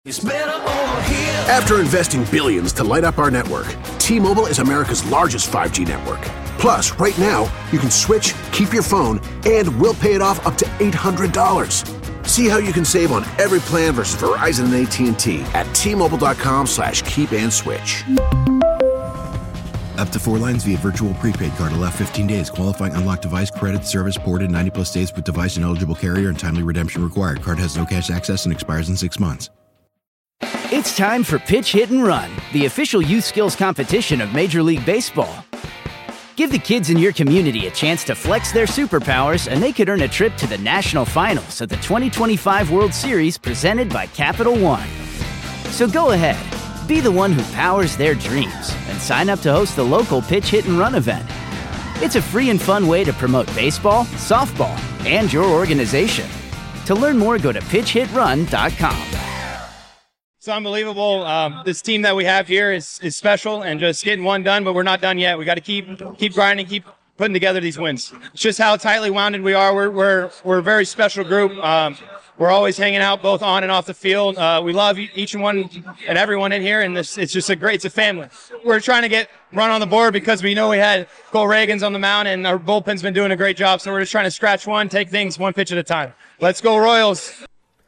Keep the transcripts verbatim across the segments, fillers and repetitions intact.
After investing billions to light up our network, T-Mobile is America's largest five G network. Plus, right now, you can switch, keep your phone, and we'll pay it off up to eight hundred dollars. See how you can save on every plan versus Verizon and A T and T at T-Mobile.com slash keep and switch. Up to four lines via virtual prepaid card. Allow fifteen days. Qualifying unlocked device credit service ported ninety plus days with device and eligible carrier and timely redemption required. Card has no cash access and expires in six months. It's time for Pitch, Hit, and Run, the official youth skills competition of Major League Baseball. Give the kids in your community a chance to flex their superpowers, and they could earn a trip to the national finals of the twenty twenty-five World Series presented by Capital One. So go ahead, be the one who powers their dreams, and sign up to host the local Pitch, Hit, and Run event. It's a free and fun way to promote baseball, softball, and your organization. To learn more, go to pitch hit run dot com. It's unbelievable. Um, this team that we have here is, is special and just getting one done, but we're not done yet. We got to keep keep grinding, keep putting together these wins. It's just how tightly wounded we are. We're we're we're a very special group. Um, we're always hanging out both on and off the field. Uh, we love each and one and everyone in here, and this it's just a great. It's a family. We're trying to get run on the board because we know we had Cole Reagans on the mound, and our bullpen's been doing a great job. So we're just trying to scratch one, take things one pitch at a time. Let's go Royals.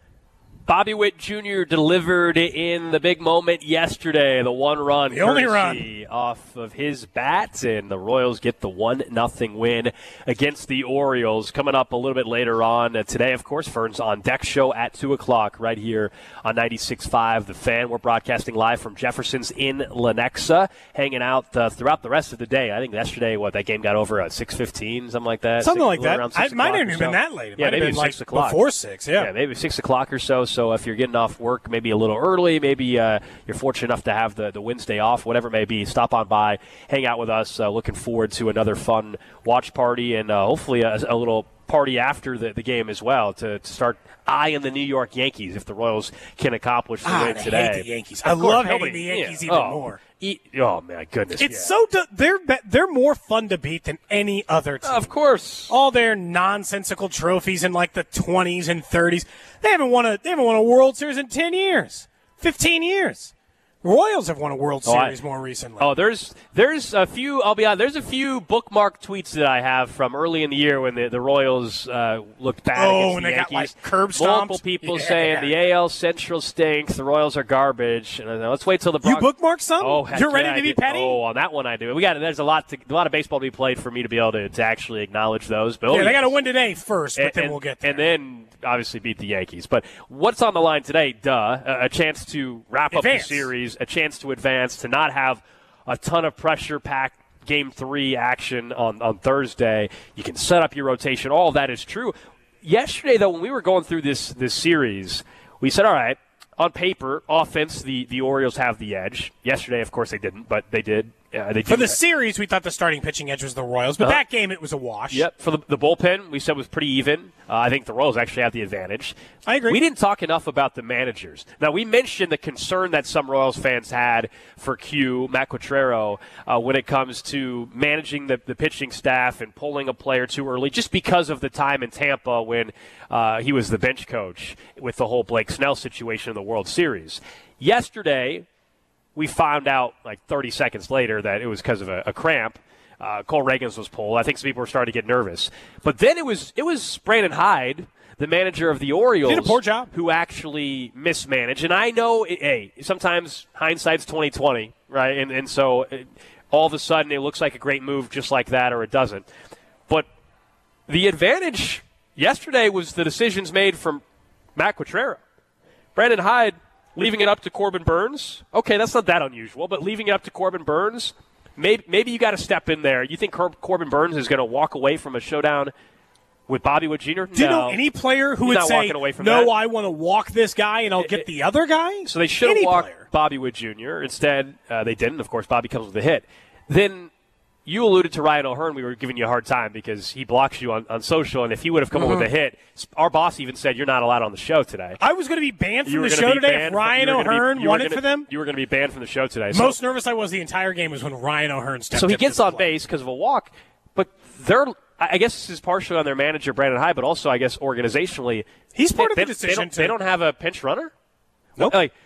Bobby Witt Junior delivered in the big moment yesterday, the one run, the only run off of his bat, and the Royals get the one nothing win against the Orioles. Coming up a little bit later on uh, today, of course, Fern's On Deck show at two o'clock right here on ninety-six point five The Fan. We're broadcasting live from Jefferson's in Lenexa, hanging out uh, throughout the rest of the day. I think yesterday, what, that game got over at six fifteen, something like that? Something six, like that. I, it might not even been that late. It yeah, might maybe have been six like o'clock. Before six, yeah. Yeah, maybe six o'clock or so. So if you're getting off work maybe a little early, maybe uh, you're fortunate enough to have the, the Wednesday off, whatever it may be, stop on by, hang out with us. Uh, looking forward to another fun watch party and uh, hopefully a, a little party after the, the game as well to, to start eyeing the New York Yankees if the Royals can accomplish the ah, win I today. Hate the Yankees. I love hating the Yankees yeah. even oh, more. E- oh, my goodness. It's yeah. so – they're they're more fun to beat than any other team. Of course. All their nonsensical trophies in like the twenties and thirties. They haven't won a they haven't won a World Series in ten years, fifteen years. Royals have won a World Series oh, I, more recently. Oh, there's there's a few. I'll be honest. There's a few bookmark tweets that I have from early in the year when the, the Royals uh, looked bad oh, against when the they Yankees. got like curb stomped. Multiple people yeah. saying the A L Central stinks. The Royals are garbage. And I know, let's wait till the Bronx. You bookmark some? Oh, you're ready yeah, to be petty. Oh, on that one I do. We got there's a lot to, a lot of baseball to be played for me to be able to, to actually acknowledge those. But yeah, oh, they yes. got to win today first, but and, then and, we'll get there. And then obviously beat the Yankees. But what's on the line today? Duh, a, a chance to wrap advance. up the series, a chance to advance, to not have a ton of pressure-packed game three action on, on Thursday. You can set up your rotation. All of that is true. Yesterday, though, when we were going through this this series, we said, all right, on paper, offense, the, the Orioles have the edge. Yesterday, of course, they didn't, but they did. Uh, they For the series, we thought the starting pitching edge was the Royals, but uh-huh. that game it was a wash. Yep. For the, the bullpen, we said was pretty even. Uh, I think the Royals actually have the advantage. I agree. We didn't talk enough about the managers. Now, we mentioned the concern that some Royals fans had for Q, Matt Quatraro, uh, when it comes to managing the, the pitching staff and pulling a player too early, just because of the time in Tampa when uh, he was the bench coach with the whole Blake Snell situation in the World Series. Yesterday, we found out like thirty seconds later that it was because of a, a cramp. Uh, Cole Reagans was pulled. I think some people were starting to get nervous. But then it was it was Brandon Hyde, the manager of the Orioles, did a poor job, who actually mismanaged. And I know, it, hey, sometimes hindsight's twenty twenty, right? And and so it, all of a sudden it looks like a great move just like that, or it doesn't. But the advantage yesterday was the decisions made from Matt Quatraro. Brandon Hyde leaving it up to Corbin Burns, okay, that's not that unusual, but leaving it up to Corbin Burns, maybe, maybe you got to step in there. You think Cor- Corbin Burns is going to walk away from a showdown with Bobby Witt Junior? Do you no. know any player who He's would say, away from no, that. I want to walk this guy and I'll it, get it, the other guy? So they should have any walked player. Bobby Witt Junior Instead, uh, they didn't. Of course, Bobby comes with a hit. Then you alluded to Ryan O'Hearn. We were giving you a hard time because he blocks you on, on social, and if he would have come mm-hmm. up with a hit, our boss even said you're not allowed on the show today. I was going to be banned from the show today if Ryan from, O'Hearn be, won it gonna, for them. You were going to be banned from the show today. Most so. nervous I was the entire game was when Ryan O'Hearn stepped So he gets on play. base because of a walk, but they're I guess this is partially on their manager, Brandon Hyde, but also I guess organizationally. He's part they, of the decision. They don't, to, they don't have a pinch runner? Nope. Like,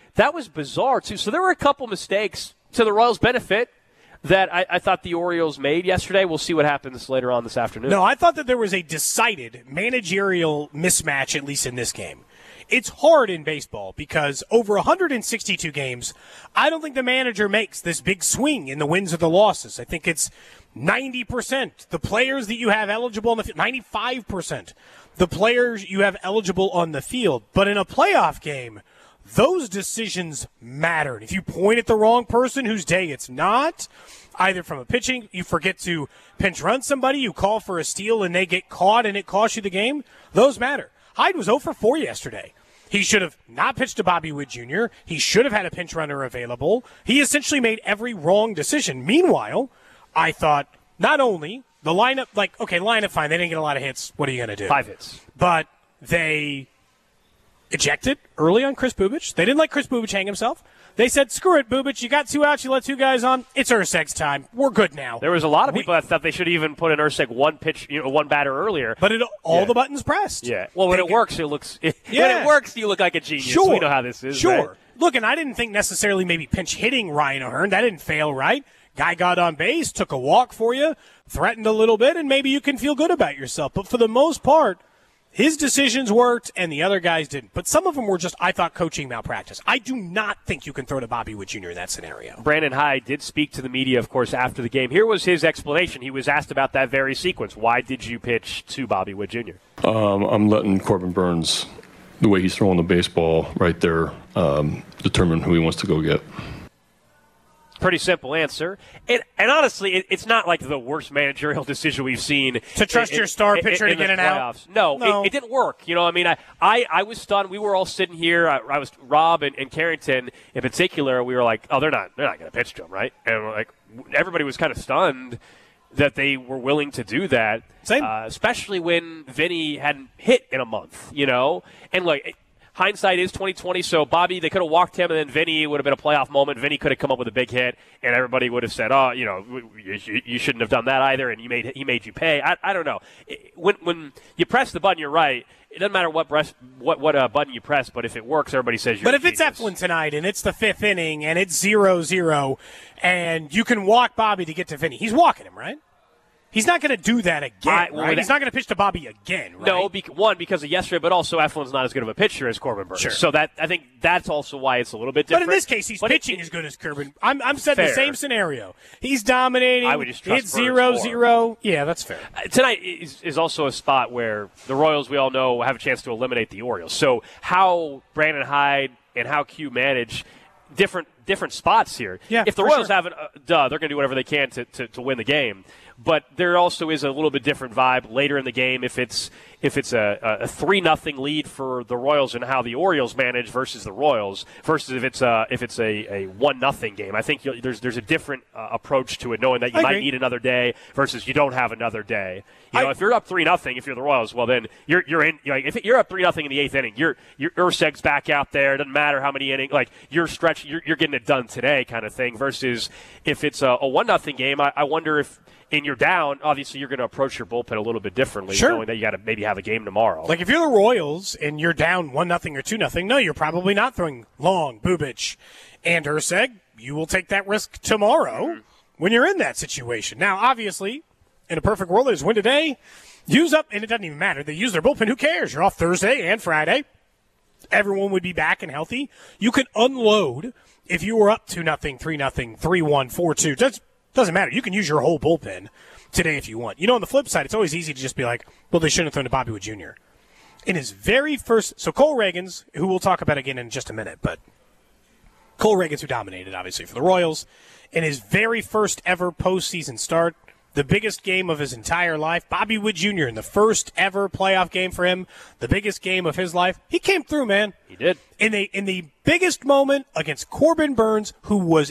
that was bizarre, too. So there were a couple mistakes to the Royals' benefit that I, I thought the Orioles made yesterday. We'll see what happens later on this afternoon. No, I thought that there was a decided managerial mismatch, at least in this game. It's hard in baseball because over one hundred sixty-two games, I don't think the manager makes this big swing in the wins or the losses. I think it's ninety percent the players that you have eligible on the field, ninety-five percent the players you have eligible on the field. But in a playoff game, those decisions matter. And if you point at the wrong person whose day it's not, either from a pitching, you forget to pinch run somebody, you call for a steal and they get caught and it costs you the game, those matter. Hyde was oh for four yesterday. He should have not pitched to Bobby Witt Junior He should have had a pinch runner available. He essentially made every wrong decision. Meanwhile, I thought not only the lineup, like, okay, lineup, fine. They didn't get a lot of hits. What are you going to do? Five hits. But they ejected early on Chris Bubic. They didn't let Chris Bubic hang himself. They said, screw it, Bubic. You got two outs. You let two guys on. It's Urseg's time. We're good now. There was a lot of people we, that thought they should even put in Urseg one pitch, you know, one batter earlier. But it, all yeah. the buttons pressed. Yeah. Well, when they, it works, it looks. It, yeah. When it works, you look like a genius. Sure. We know how this is. Sure. Right? Look, and I didn't think necessarily maybe pinch hitting Ryan O'Hearn. That didn't fail, right? Guy got on base, took a walk for you, threatened a little bit, and maybe you can feel good about yourself. But for the most part, his decisions worked, and the other guys didn't. But some of them were just, I thought, coaching malpractice. I do not think you can throw to Bobby Witt Junior in that scenario. Brandon Hyde did speak to the media, of course, after the game. Here was his explanation. He was asked about that very sequence. Why did you pitch to Bobby Witt Junior? Um, I'm letting Corbin Burns, the way he's throwing the baseball right there, um, determine who he wants to go get. Pretty simple answer. And, and honestly, it, it's not like the worst managerial decision we've seen. To trust in, your star in, pitcher in, to in get an playoffs. out? No, no. It, it didn't work. You know, I mean, I, I, I was stunned. We were all sitting here. I, I was Rob and, and Carrington in particular. We were like, oh, they're not they're not going to pitch to him, right? And we're like, everybody was kind of stunned that they were willing to do that. Same. Uh, especially when Vinny hadn't hit in a month, you know? And, like, it, hindsight is twenty twenty, so Bobby, they could have walked him, and then Vinny would have been a playoff moment. Vinny could have come up with a big hit, and everybody would have said, oh, you know, you, you shouldn't have done that either, and you made he made you pay. I, I don't know. When when you press the button, you're right. It doesn't matter what breast, what what uh, button you press, but if it works, everybody says you're But if genius. it's Eflin tonight, and it's the fifth inning, and it's zero zero, and you can walk Bobby to get to Vinny, he's walking him, right? He's not going to do that again, I, well, right? He's not going to pitch to Bobby again, right? No, be, one, because of yesterday, but also Eflin's not as good of a pitcher as Corbin Burns. Sure. So that I think that's also why it's a little bit different. But in this case, he's but pitching it, as good as Corbin. I'm, I'm setting fair. the same scenario. He's dominating. I would just trust it's Burns zero more. zero. Yeah, that's fair. Uh, tonight is, is also a spot where the Royals, we all know, have a chance to eliminate the Orioles. So how Brandon Hyde and how Q manage different different spots here. Yeah, if the for Royals sure. have it, uh, duh, they're going to do whatever they can to, to, to win the game. But there also is a little bit different vibe later in the game if it's if it's a, a three nothing lead for the Royals and how the Orioles manage versus the Royals versus if it's a if it's a, a one nothing game. I think you'll, there's there's a different uh, approach to it, knowing that you I might agree. need another day versus you don't have another day. You know, I- if you're up three nothing, if you're the Royals, well then you're you're in. You know, if you're up three nothing in the eighth inning, you're your Urseg's back out there. It doesn't matter how many innings. Like you're stretch, you're, you're getting it done today, kind of thing. Versus if it's a, a one nothing game, I, I wonder if. And you're down, obviously you're going to approach your bullpen a little bit differently, Sure. knowing that you got to maybe have a game tomorrow. Like if you're the Royals and you're down one nothing or two nothing, no, you're probably not throwing Long, Bubic, and Urseg. You will take that risk tomorrow mm-hmm. when you're in that situation. Now, obviously, in a perfect world, there's win today. Use up, and it doesn't even matter. They use their bullpen. Who cares? You're off Thursday and Friday. Everyone would be back and healthy. You could unload if you were up two nothing, three nothing, three one, four two. That's Doesn't matter. You can use your whole bullpen today if you want. You know, on the flip side, it's always easy to just be like, well, they shouldn't have thrown to Bobby Witt Junior In his very first – so Cole Reagans, who we'll talk about again in just a minute, but Cole Reagans, who dominated, obviously, for the Royals, in his very first ever postseason start, the biggest game of his entire life, Bobby Witt Junior in the first ever playoff game for him, the biggest game of his life, he came through, man. He did. In the in the biggest moment against Corbin Burns, who was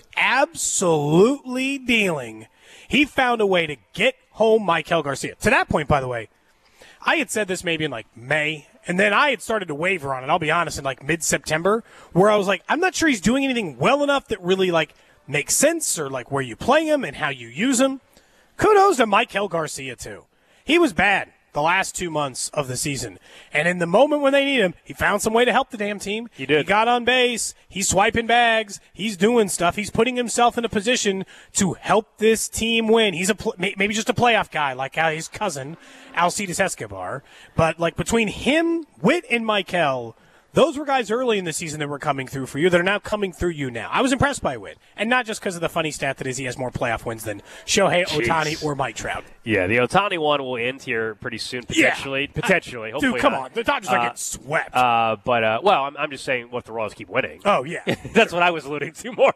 absolutely dealing, he found a way to get home Maikel Garcia. To that point, by the way, I had said this maybe in like May, and then I had started to waver on it, I'll be honest, in like mid-September, where I was like, I'm not sure he's doing anything well enough that really like makes sense, or like where you play him and how you use him. Kudos to Maikel Garcia, too. He was bad. the last two months of the season. And in the moment when they need him, he found some way to help the damn team. He did. He got on base. He's swiping bags. He's doing stuff. He's putting himself in a position to help this team win. He's a pl- maybe just a playoff guy like his cousin, Alcides Escobar. But like between him, Witt, and Michael, those were guys early in the season that were coming through for you that are now coming through you now. I was impressed by Witt. And not just because of the funny stat that is he has more playoff wins than Shohei Ohtani or Mike Trout. Yeah, the Ohtani one will end here pretty soon, potentially. Yeah. Potentially, hopefully Dude, come not. on. The Dodgers are uh, getting swept. Uh, but, uh, well, I'm, I'm just saying what the Royals keep winning. Oh, yeah. That's what I was alluding to more.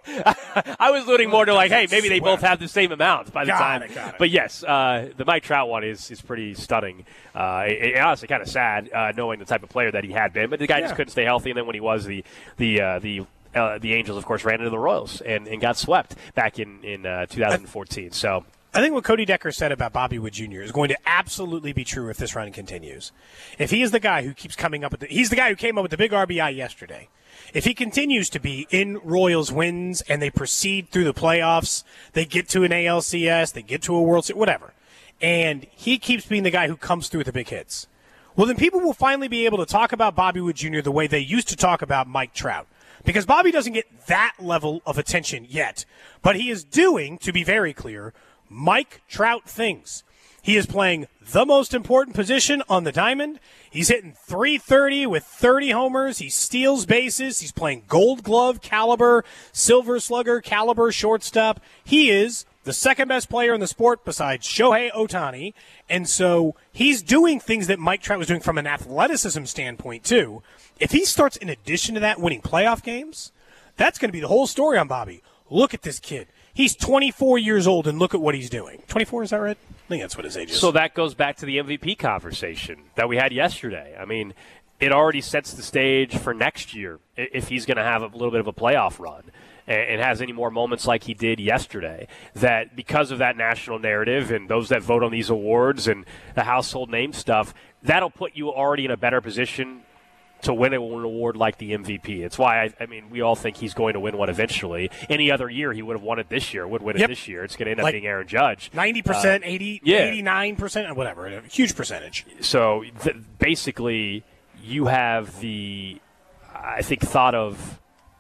I was alluding more to, like, hey, maybe they both have the same amount by the got time. It, got it. But, yes, uh, the Mike Trout one is, is pretty stunning. Uh, it, it honestly kind of sad uh, knowing the type of player that he had been. But the guy yeah. just couldn't stay healthy, and then when he was, the the uh, the uh, the Angels, of course, ran into the Royals and, and got swept back in, in uh, two thousand fourteen. So I think what Cody Decker said about Bobby Witt Junior is going to absolutely be true if this run continues. If he is the guy who keeps coming up with the, he's the guy who came up with the big R B I yesterday. If he continues to be in Royals wins and they proceed through the playoffs, they get to an A L C S, they get to a World Series, whatever, and he keeps being the guy who comes through with the big hits, well, then people will finally be able to talk about Bobby Witt Junior the way they used to talk about Mike Trout. Because Bobby doesn't get that level of attention yet, but he is doing, to be very clear, Mike Trout things. He is playing the most important position on the diamond. He's hitting three thirty with thirty homers. He steals bases. He's playing Gold Glove caliber, Silver Slugger caliber shortstop. He is the second best player in the sport besides Shohei Ohtani. And so he's doing things that Mike Trout was doing from an athleticism standpoint, too. If he starts, in addition to that, winning playoff games, that's going to be the whole story on Bobby. Look at this kid. He's twenty-four years old, and look at what he's doing. twenty-four, is that right? I think that's what his age is. So that goes back to the M V P conversation that we had yesterday. I mean, it already sets the stage for next year if he's going to have a little bit of a playoff run and has any more moments like he did yesterday, that because of that national narrative and those that vote on these awards and the household name stuff, that'll put you already in a better position to win an award like the M V P. It's why, I, I mean, we all think he's going to win one eventually. Any other year, he would have won it this year, would win yep. it this year. It's going to end up like being Aaron Judge. ninety percent, uh, eighty, yeah. eighty-nine percent, whatever, a huge percentage. So th- basically, you have the, I think, thought of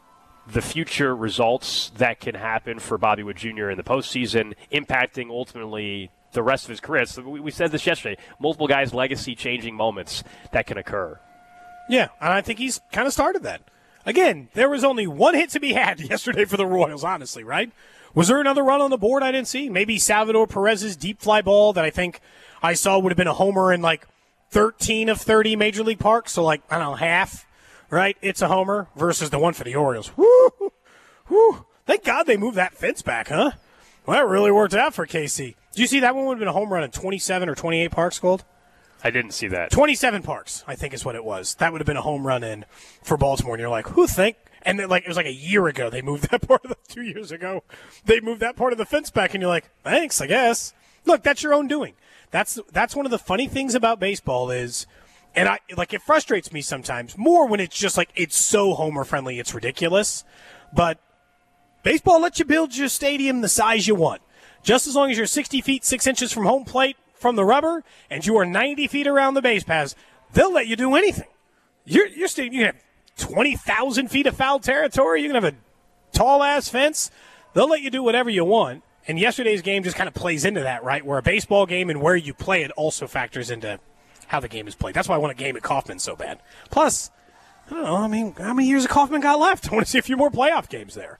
the future results that can happen for Bobby Witt Junior in the postseason, impacting ultimately the rest of his career. So we, we said this yesterday. Multiple guys' legacy-changing moments that can occur. Yeah, and I think he's kind of started that. Again, there was only one hit to be had yesterday for the Royals, honestly, right? Was there another run on the board I didn't see? Maybe Salvador Perez's deep fly ball that I think I saw would have been a homer in like thirteen of thirty Major League Parks, so like, I don't know, half, right? It's a homer versus the one for the Orioles. Woo! Woo! Thank God they moved that fence back, huh? Well, that really worked out for K C. Did you see that one would have been a home run in twenty-seven or twenty-eight parks, Gold? I didn't see that. twenty-seven parks, I think is what it was. That would have been a home run in for Baltimore. And you're like, who think? And then, like, it was like a year ago they moved that part of the, two years ago, they moved that part of the fence back, and you're like, thanks, I guess. Look, that's your own doing. That's that's one of the funny things about baseball is, and I like it frustrates me sometimes more when it's just like it's so homer friendly, it's ridiculous. But baseball lets you build your stadium the size you want, just as long as you're sixty feet six inches from home plate from the rubber and you are ninety feet around the base paths. They'll let you do anything. Your your stadium, you can have twenty thousand feet of foul territory. You can have a tall ass fence. They'll let you do whatever you want. And yesterday's game just kind of plays into that, right? Where a baseball game and where you play it also factors into how the game is played. That's why I want a game at Kauffman so bad. Plus, I don't know, I mean, how many years of Kauffman got left? I want to see a few more playoff games there.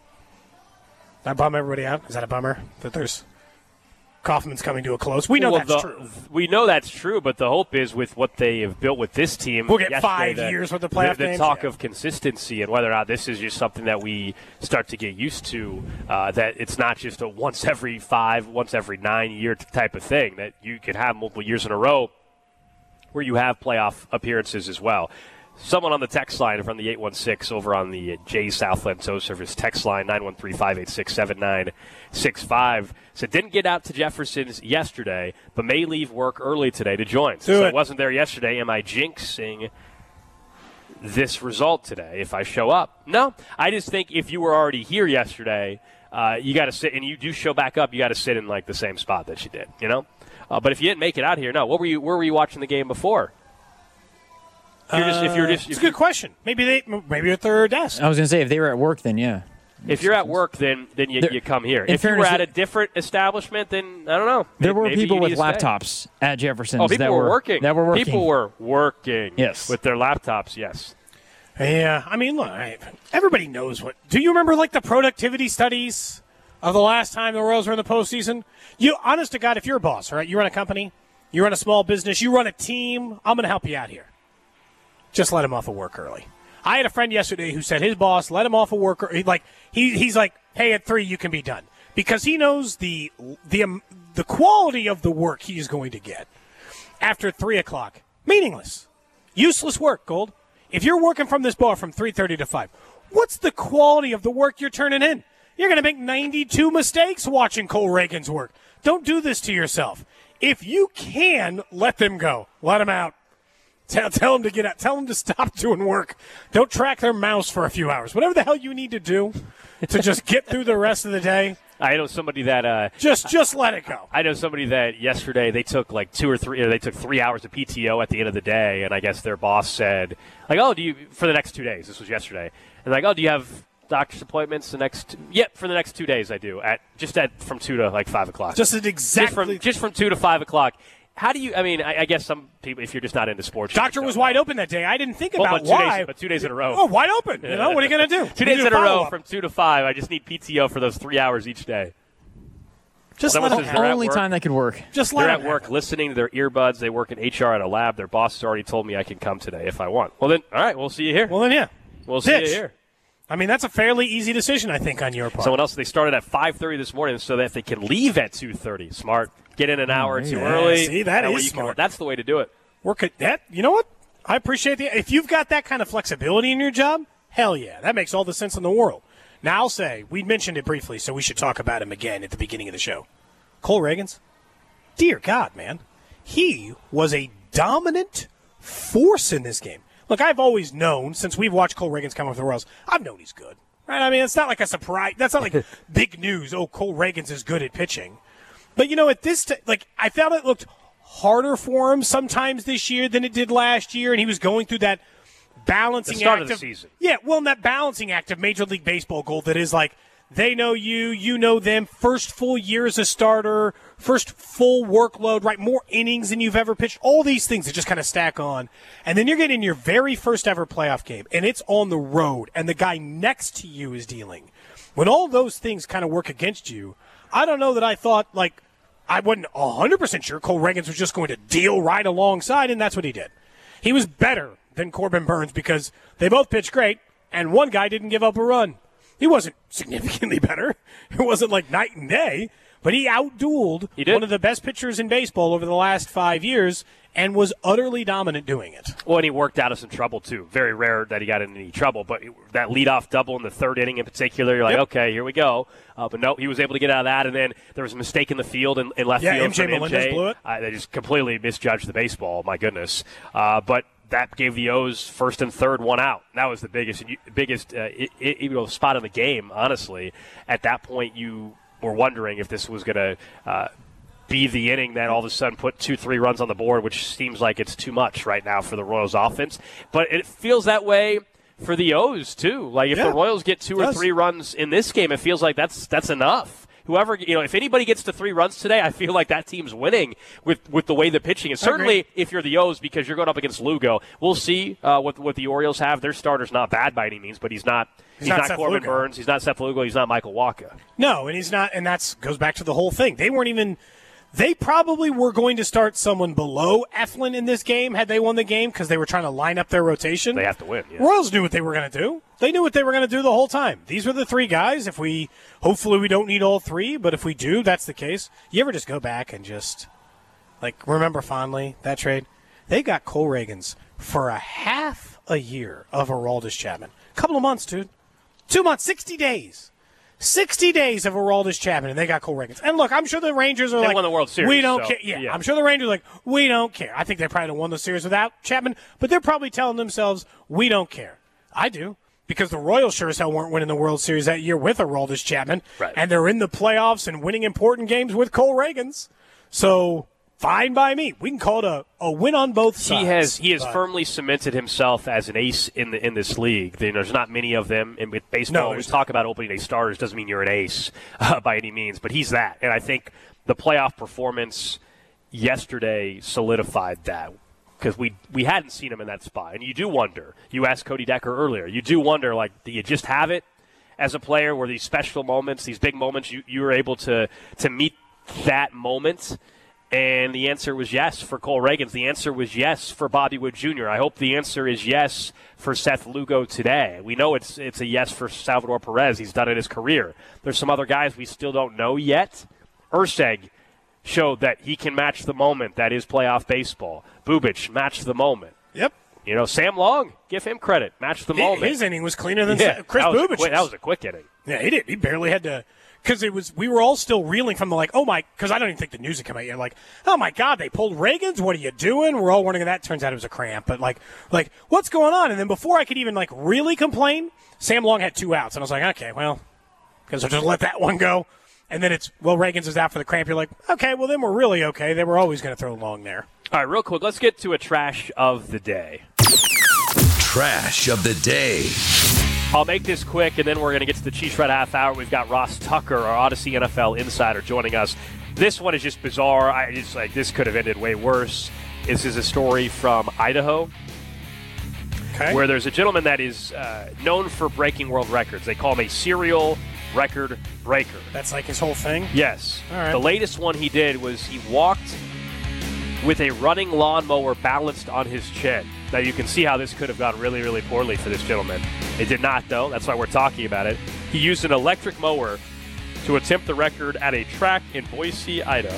Did I bum everybody out? Is that a bummer that there's Kauffman's coming to a close? We know well, that's the, true. We know that's true, but the hope is with what they have built with this team. We'll get five the, years with the playoff the, the games. talk yeah. of consistency and whether or not this is just something that we start to get used to, uh, that it's not just a once every five, once every nine year type of thing, that you can have multiple years in a row where you have playoff appearances as well. Someone on the text line from the eight one six over on the J Southland Tow Service text line, nine one three, five eight six, seven nine six five, said didn't get out to Jefferson's yesterday, but may leave work early today to join. Do so it. I wasn't there yesterday. Am I jinxing this result today if I show up? No. I just think if you were already here yesterday, uh, you got to sit, and you do show back up, you got to sit in like the same spot that you did, you know? Uh, but if you didn't make it out here, no. What were you? Where were you watching the game before? If you're just, if you're just, it's a good question. Maybe they, maybe at their desk. I was going to say if they were at work, then yeah. If you're at work, then then you, you come here. If fairness, you were at a different establishment, then I don't know. There were maybe people you with need to stay. laptops at Jefferson's. Oh, people that were working. That were working. People were working. Yes. With their laptops. Yes. Yeah, I mean, look, I, everybody knows what. Do you remember like the productivity studies of the last time the Royals were in the postseason? You, honest to God, if you're a boss, all right, you run a company, you run a small business, you run a team, I'm going to help you out here. Just let him off of work early. I had a friend yesterday who said his boss let him off of work. He, like he, he's like, hey, at three you can be done, because he knows the the um, the quality of the work he is going to get after three o'clock. Meaningless, useless work. Gold. If you're working from this bar from three thirty to five, what's the quality of the work you're turning in? You're going to make ninety-two mistakes watching Cole Reagan's work. Don't do this to yourself. If you can, let them go. Let them out. Tell, tell them to get out. Tell them to stop doing work. Don't track their mouse for a few hours. Whatever the hell you need to do to just get through the rest of the day. I know somebody that uh, just just let it go. I know somebody that yesterday they took like two or three. Or they took three hours of P T O at the end of the day, and I guess their boss said, like, "Oh, do you for the next two days?" This was yesterday, and like, "Oh, do you have doctor's appointments the next?" Yep, for the next two days I do. At just at from two to like five o'clock. Just at exactly just from, just from two to five o'clock. How do you? I mean, I, I guess some people, if you're just not into sports, doctor was wide open that day. I didn't think well, about but two why, days, but two days in a row. Oh, wide open. You know what are you going to do? two days in a row from two to five. I just need P T O for those three hours each day. Just well, let the only time that could work. Just let they're at work listening to their earbuds. They work in H R at a lab. Their boss has already told me I can come today if I want. Well then, all right, we'll see you here. Well then, yeah, we'll see Ditch. you here. I mean, that's a fairly easy decision, I think, on your part. Someone else, they started at five thirty this morning so that they can leave at two thirty. Smart. Get in an hour or two yeah, early. See, that, that is Can, smart. that's the way to do it. Work at that. You know what? I appreciate the. If you've got that kind of flexibility in your job, hell yeah, that makes all the sense in the world. Now I'll say we mentioned it briefly, so we should talk about him again at the beginning of the show. Cole Reagans, dear God, man, he was a dominant force in this game. Look, I've always known since we've watched Cole Reagans come up with the Royals, I've known he's good. Right? I mean, it's not like a surprise. That's not like big news. Oh, Cole Reagans is good at pitching. But, you know, at this t- – like, I felt it looked harder for him sometimes this year than it did last year, and he was going through that balancing the start act of the season. Yeah, well, in that balancing act of Major League Baseball gold that is like they know you, you know them, first full year as a starter, first full workload, right, more innings than you've ever pitched, all these things that just kind of stack on. And then you're getting your very first ever playoff game, and it's on the road, and the guy next to you is dealing. When all those things kind of work against you, I don't know that I thought, like, I wasn't one hundred percent sure Cole Reagans was just going to deal right alongside, and that's what he did. He was better than Corbin Burns because they both pitched great, and one guy didn't give up a run. He wasn't significantly better. It wasn't like night and day, but he outdueled he did. one of the best pitchers in baseball over the last five years and was utterly dominant doing it. Well, and he worked out of some trouble, too. Very rare that he got in any trouble, but that leadoff double in the third inning in particular, you're like, yep. okay, here we go. Uh, but no, he was able to get out of that, and then there was a mistake in the field in, in left yeah, field M J from Melendez M J. blew it. Uh, they just completely misjudged the baseball, my goodness. Uh, but that gave the O's first and third one out. That was the biggest biggest uh, it, it, you know, spot in the game, honestly. At that point, you were wondering if this was going to uh, be the inning that all of a sudden put two, three runs on the board, which seems like it's too much right now for the Royals offense. But it feels that way for the O's, too. Like, if yeah, the Royals get two or three runs in this game, it feels like that's that's enough. Whoever, you know, if anybody gets to three runs today, I feel like that team's winning with, with the way the pitching is. Certainly, if you're the O's, because you're going up against Lugo. We'll see uh, what what the Orioles have. Their starter's not bad by any means, but he's not he's, he's not, not Corbin Lugo. Burns. He's not Seth Lugo. He's not Michael Wacha. No, and he's not, and that goes back to the whole thing. They weren't even. They probably were going to start someone below Eflin in this game had they won the game because they were trying to line up their rotation. They have to win. Yeah. Royals knew what they were going to do. They knew what they were going to do the whole time. These were the three guys. If we, hopefully we don't need all three, but if we do, that's the case. You ever just go back and just, like, remember fondly that trade? They got Cole Reagans for a half a year of Aroldis Chapman. A couple of months, dude. Two months, sixty days. sixty days of Aroldis Chapman, and they got Cole Reagans. And look, I'm sure the Rangers are they like, won the World Series, we don't so, care. Yeah, yeah, I'm sure the Rangers are like, we don't care. I think they probably won the series without Chapman, but they're probably telling themselves, we don't care. I do, because the Royals sure as hell weren't winning the World Series that year with Aroldis Chapman, right. and they're in the playoffs and winning important games with Cole Reagans. So fine by me. We can call it a, a win on both sides. He has he has but, firmly cemented himself as an ace in the in this league. There's not many of them. And with baseball, No, we talk about opening day starters doesn't mean you're an ace uh, by any means, but he's that. And I think the playoff performance yesterday solidified that because we we hadn't seen him in that spot. And you do wonder. You asked Cody Decker earlier. You do wonder, like, do you just have it as a player where these special moments, these big moments, you, you were able to to meet that moment? And the answer was yes for Cole Reagans. The answer was yes for Bobby Wood Junior I hope the answer is yes for Seth Lugo today. We know it's it's a yes for Salvador Perez. He's done it in his career. There's some other guys we still don't know yet. Urseg showed that he can match the moment. That is playoff baseball. Bubic matched the moment. Yep. You know, Sam Long, give him credit. Match the moment. His inning was cleaner than yeah, Chris Bubic's. That was a quick inning. Yeah, he did. He barely had to, because it was. We were all still reeling from the like, oh my, because I don't even think the news had come out yet. Like, oh my God, they pulled Reagans. What are you doing? We're all wondering. That turns out it was a cramp. But like, like what's going on? And then before I could even like really complain, Sam Long had two outs, and I was like, okay, well, because I'll just let that one go. And then it's, well, Reagans is out for the cramp. You're like, okay, well then we're really okay. They were always going to throw Long there. All right, real quick, let's get to a trash of the day. Trash of the day. I'll make this quick, and then we're going to get to the Chiefs Red Half Hour. We've got Ross Tucker, our Odyssey N F L insider, joining us. This one is just bizarre. I just like this could have ended way worse. This is a story from Idaho, okay, where there's a gentleman that is uh, known for breaking world records. They call him a serial record breaker. That's like his whole thing? Yes. All right. The latest one he did was he walked with a running lawnmower balanced on his chin. Now, you can see how this could have gone really, really poorly for this gentleman. It did not, though. That's why we're talking about it. He used an electric mower to attempt the record at a track in Boise, Idaho.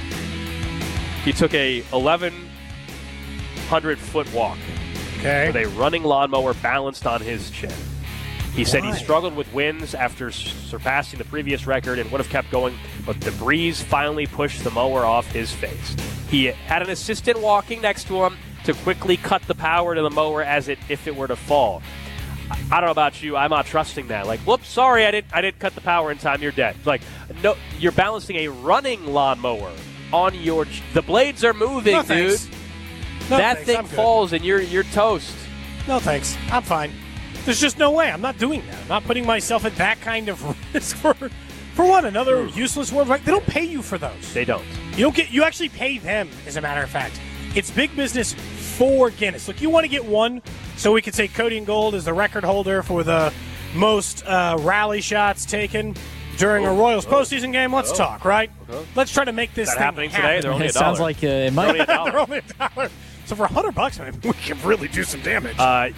He took a eleven hundred foot walk okay, with a running lawnmower balanced on his chin. He said Why? he struggled with winds after surpassing the previous record and would have kept going, but the breeze finally pushed the mower off his face. He had an assistant walking next to him to quickly cut the power to the mower as it if it were to fall. I don't know about you, I'm not trusting that. Like, whoops, sorry, I didn't I didn't cut the power in time, you're dead. Like, no, you're balancing a running lawnmower on your ch- the blades are moving, no, dude. thanks. No, that thanks. thing I'm good. falls and you're you're toast. No thanks. I'm fine. There's just no way. I'm not doing that. I'm not putting myself at that kind of risk for for what? Another useless world record? They don't pay you for those. They don't. You don't get. You actually pay them, as a matter of fact. It's big business for Guinness. Look, you want to get one, so we could say Cody and Gold is the record holder for the most uh, rally shots taken during oh, a Royals oh, postseason game. Let's oh, talk, right? Okay. Let's try to make this Is that thing happening happen. today? They're only it a dollar. sounds like uh, it They're might. only a dollar. They're only a dollar. So for a hundred bucks, man, we can really do some damage. Uh,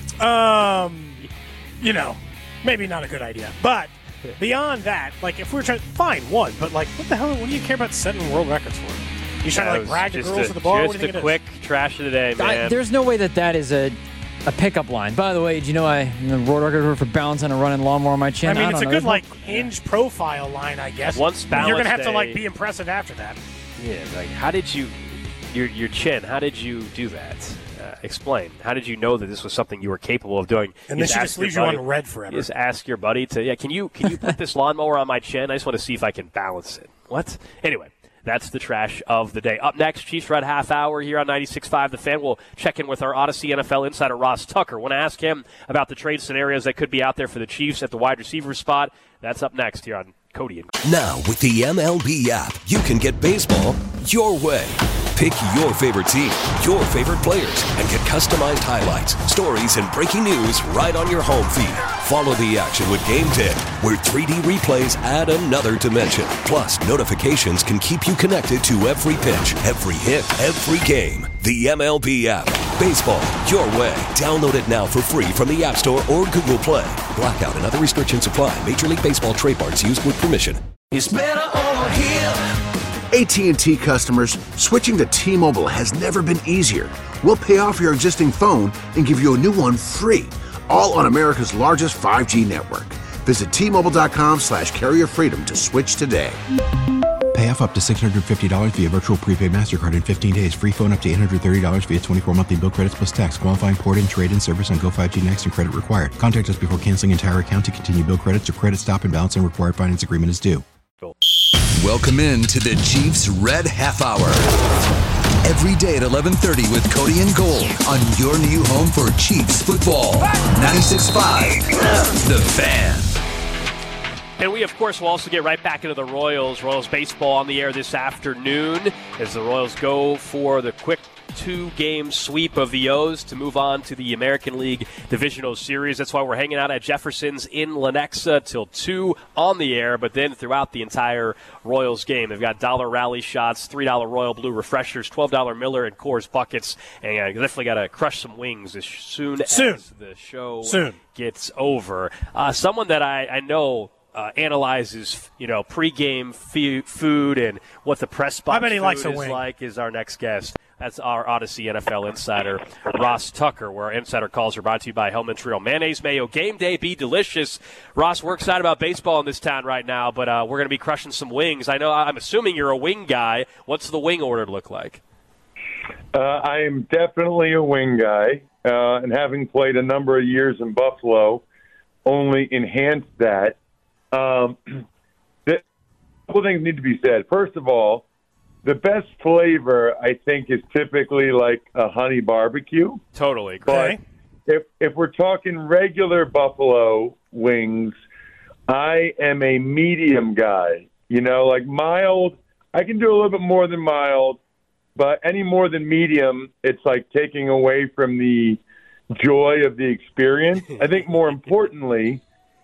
Um, you know, maybe not a good idea. But beyond that, like if we're trying, fine, one. But like, what the hell? What do you care about setting world records for? You trying that to like was brag to just girls a, at the bar? Just What do you a think it quick is? trash of the day, man. I, there's no way that that is a a pickup line. By the way, did you know I the world record for balancing a running lawnmower on my chin? I mean, I it's don't a know. good There's like no- hinge profile line, I guess. Once You're gonna have to balanced like a- be impressive after that. Yeah, like how did you, your your chin? How did you do that? Uh, explain. How did you know that this was something you were capable of doing? And You then she ask just your leaves you buddy- on red forever. You just ask your buddy to, yeah. Can you can you put this lawnmower on my chin? I just want to see if I can balance it. What? Anyway. That's the trash of the day. Up next, Chiefs Red Half Hour here on ninety-six point five The Fan. We'll check in with our Odyssey N F L insider, Ross Tucker. Want to ask him about the trade scenarios that could be out there for the Chiefs at the wide receiver spot. That's up next here on Cody and Now, with the M L B app, you can get baseball your way. Pick your favorite team, your favorite players, and get customized highlights, stories, and breaking news right on your home feed. Follow the action with Game ten, where three D replays add another dimension. Plus, notifications can keep you connected to every pitch, every hit, every game. The M L B app. Baseball your way. Download it now for free from the App Store or Google Play. Blackout and other restrictions apply. Major League Baseball trademarks used with permission. It's better over here. A T and T customers, switching to T-Mobile has never been easier. We'll pay off your existing phone and give you a new one free, all on America's largest five G network. Visit T-Mobile.com slash carrier freedom to switch today. Pay off up to six hundred fifty dollars via virtual prepaid MasterCard in fifteen days. Free phone up to eight hundred thirty dollars via twenty-four monthly bill credits plus tax. Qualifying port-in, trade-in service on Go five G Next and credit required. Contact us before canceling entire account to continue bill credits or credit stop and balance and required finance agreement is due. Welcome in to the Chiefs Red Half Hour. Every day at eleven thirty with Cody and Gold on your new home for Chiefs football. ninety-six point five, The Fan. And we, of course, will also get right back into the Royals. Royals baseball on the air this afternoon as the Royals go for the quick two-game sweep of the O's to move on to the American League Divisional Series. That's why we're hanging out at Jefferson's in Lenexa till two on the air, but then throughout the entire Royals game. They've got dollar rally shots, three dollar Royal Blue refreshers, twelve dollar Miller and Coors buckets, and uh, definitely got to crush some wings as soon, soon. as the show soon. gets over. Uh, someone that I, I know Uh, analyzes, you know, pregame f- food and what the press box I bet he food likes a is wing. like is our next guest. That's our Odyssey N F L insider, Ross Tucker, where our insider calls are brought to you by Hellman Trio. Mayonnaise, mayo, game day, be delicious. Ross, we're excited about baseball in this town right now, but uh, we're going to be crushing some wings. I know, I'm assuming you're a wing guy. What's the wing order look like? Uh, I am definitely a wing guy, uh, and having played a number of years in Buffalo only enhanced that. Um, the, a couple things need to be said. First of all, the best flavor, I think, is typically like a honey barbecue. Totally. But if if we're talking regular buffalo wings, I am a medium guy. You know, like mild, I can do a little bit more than mild, but any more than medium, it's like taking away from the joy of the experience. I think more importantly,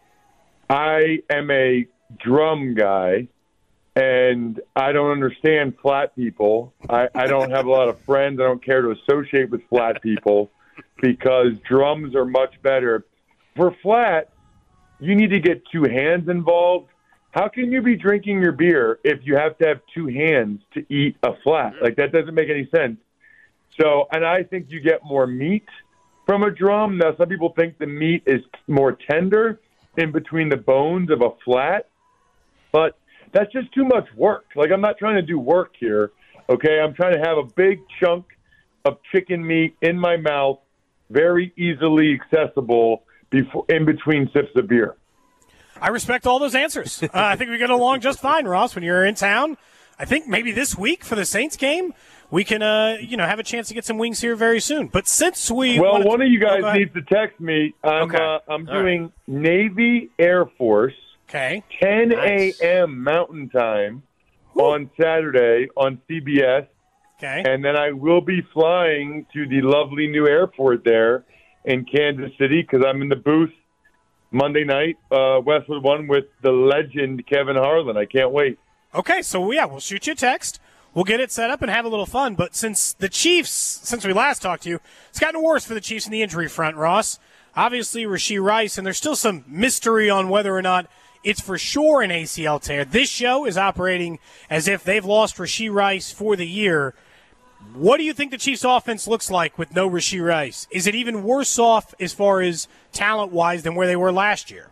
I am a drum guy, and I don't understand flat people. I, I don't have a lot of friends. I don't care to associate with flat people because drums are much better. For flat, you need to get two hands involved. How can you be drinking your beer if you have to have two hands to eat a flat? Like, that doesn't make any sense. So, and I think you get more meat from a drum. Now, some people think the meat is more tender in between the bones of a flat, but that's just too much work. Like, I'm not trying to do work here, okay? I'm trying to have a big chunk of chicken meat in my mouth, very easily accessible before in between sips of beer. I respect all those answers. Uh, I think we get along just fine, Ross, when you're in town. I think maybe this week for the Saints game, we can, uh, you know, have a chance to get some wings here very soon. But since we well, wanted one to, of you guys oh, needs to text me. I'm Okay. uh, I'm All doing Navy Air Force. Okay. ten Nice. a.m. Mountain Time on Saturday on C B S. Okay. And then I will be flying to the lovely new airport there in Kansas City because I'm in the booth Monday night, uh, Westwood One, with the legend Kevin Harlan. I can't wait. Okay, so yeah, we'll shoot you a text. We'll get it set up and have a little fun. But since the Chiefs, since we last talked to you, it's gotten worse for the Chiefs in the injury front, Ross. Obviously, Rashee Rice, and there's still some mystery on whether or not it's for sure an A C L tear. This show is operating as if they've lost Rashee Rice for the year. What do you think the Chiefs' offense looks like with no Rashee Rice? Is it even worse off as far as talent-wise than where they were last year?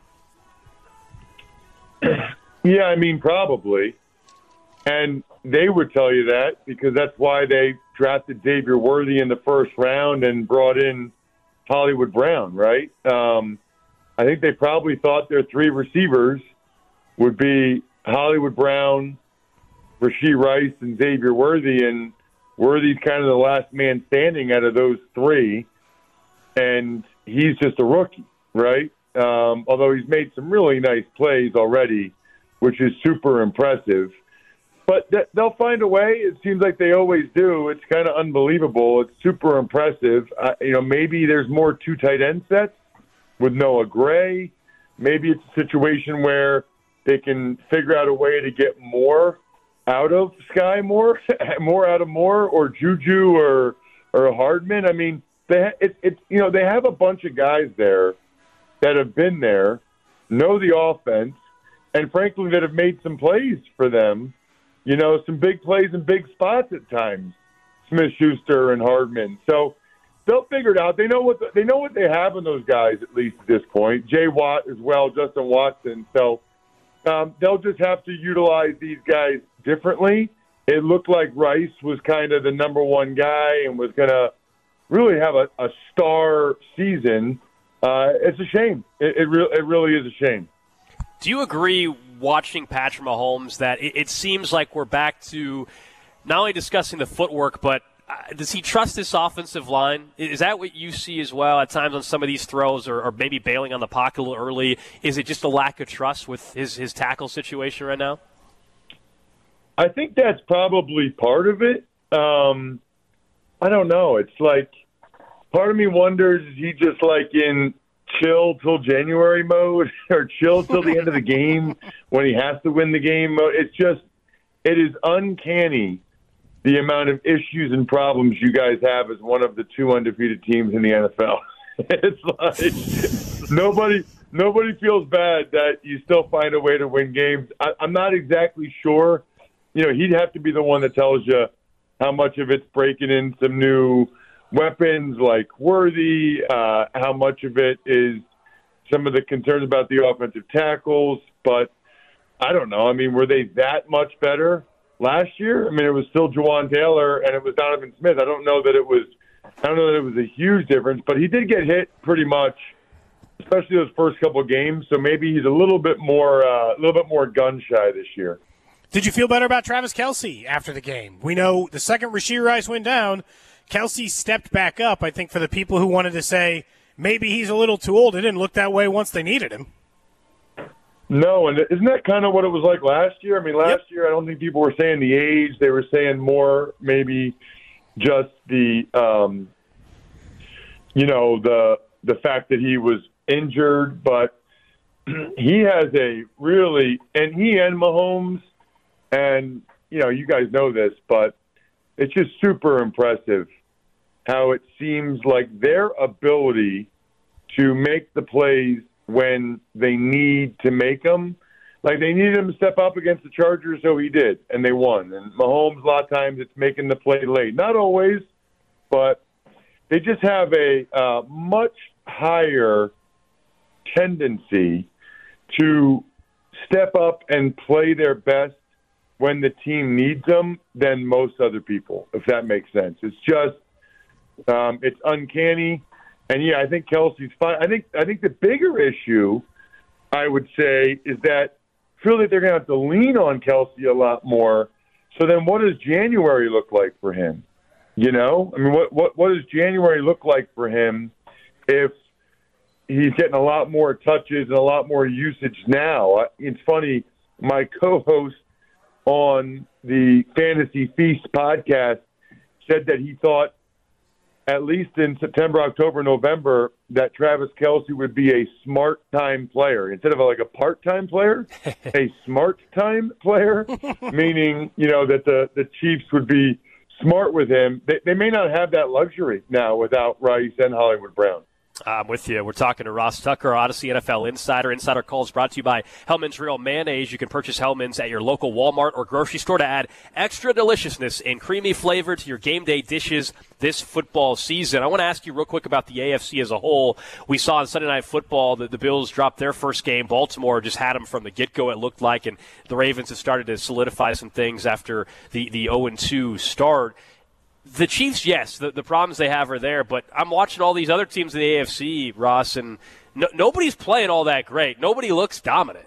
Yeah, I mean, probably. And they would tell you that because that's why they drafted Xavier Worthy in the first round and brought in Hollywood Brown, right? Um, I think they probably thought their three receivers would be Hollywood Brown, Rashee Rice, and Xavier Worthy, and Worthy's kind of the last man standing out of those three, and he's just a rookie, right? Um, although he's made some really nice plays already, which is super impressive. But th- they'll find a way. It seems like they always do. It's kind of unbelievable. It's super impressive. Uh, you know, maybe there's more two tight end sets with Noah Gray. Maybe it's a situation where they can figure out a way to get more out of Sky Moore, more out of Moore or Juju or or Hardman. I mean, they it, it's you know they have a bunch of guys there that have been there, know the offense, and frankly that have made some plays for them. You know, some big plays in big spots at times, Smith-Schuster and Hardman. So they'll figure it out. They know what the, they know what they have in those guys at least at this point. Jay Watt as well, Justin Watson. So um, they'll just have to utilize these guys differently. It looked like Rice was kind of the number one guy and was going to really have a, a star season. Uh, it's a shame. It, it, re- it really is a shame. Do you agree, watching Patrick Mahomes, that it, it seems like we're back to not only discussing the footwork, but uh, does he trust this offensive line? Is that what you see as well at times on some of these throws, or, or maybe bailing on the pocket a little early? Is it just a lack of trust with his, his tackle situation right now? I think that's probably part of it. Um, I don't know. It's like part of me wonders, is he just like in chill till January mode or chill till the end of the game when he has to win the game mode? It's just, it is uncanny the amount of issues and problems you guys have as one of the two undefeated teams in the N F L. It's like nobody nobody feels bad that you still find a way to win games. I, I'm not exactly sure. You know, he'd have to be the one that tells you how much of it's breaking in some new weapons like Worthy, uh, how much of it is some of the concerns about the offensive tackles. But I don't know. I mean, were they that much better last year? I mean, it was still Jawan Taylor and it was Donovan Smith. I don't know that it was I don't know that it was a huge difference, but he did get hit pretty much, especially those first couple of games. So maybe he's a little bit more uh, a little bit more gun shy this year. Did you feel better about Travis Kelce after the game? We know the second Rashee Rice went down, Kelce stepped back up. I think for the people who wanted to say maybe he's a little too old, it didn't look that way once they needed him. No, and isn't that kind of what it was like last year? I mean, last yep. year I don't think people were saying the age. They were saying more maybe just the, um, you know, the the fact that he was injured. But he has a really – and he and Mahomes – and, you know, you guys know this, but it's just super impressive how it seems like their ability to make the plays when they need to make them. Like, they needed him to step up against the Chargers, so he did, and they won. And Mahomes, a lot of times, it's making the play late. Not always, but they just have a uh, much higher tendency to step up and play their best when the team needs them than most other people, if that makes sense. It's just, um, it's uncanny. And yeah, I think Kelce's fine. I think, I think the bigger issue, I would say, is that I feel that they're going to have to lean on Kelce a lot more. So then what does January look like for him? You know, I mean, what, what, what does January look like for him if he's getting a lot more touches and a lot more usage now? It's funny, my co-host on the Fantasy Feast podcast said that he thought at least in September, October, November that Travis Kelce would be a smart time player instead of like a part-time player, a smart time player, meaning, you know, that the, the Chiefs would be smart with him. They, they may not have that luxury now without Rice and Hollywood Brown. I'm with you. We're talking to Ross Tucker, Odyssey N F L Insider. Insider Calls brought to you by Hellmann's Real Mayonnaise. You can purchase Hellmann's at your local Walmart or grocery store to add extra deliciousness and creamy flavor to your game day dishes this football season. I want to ask you real quick about the A F C as a whole. We saw on Sunday Night Football that the Bills dropped their first game. Baltimore just had them from the get-go, it looked like, and the Ravens have started to solidify some things after the, the oh and two start. The Chiefs, yes, the, the problems they have are there, but I'm watching all these other teams in the A F C, Ross, and no, nobody's playing all that great. Nobody looks dominant.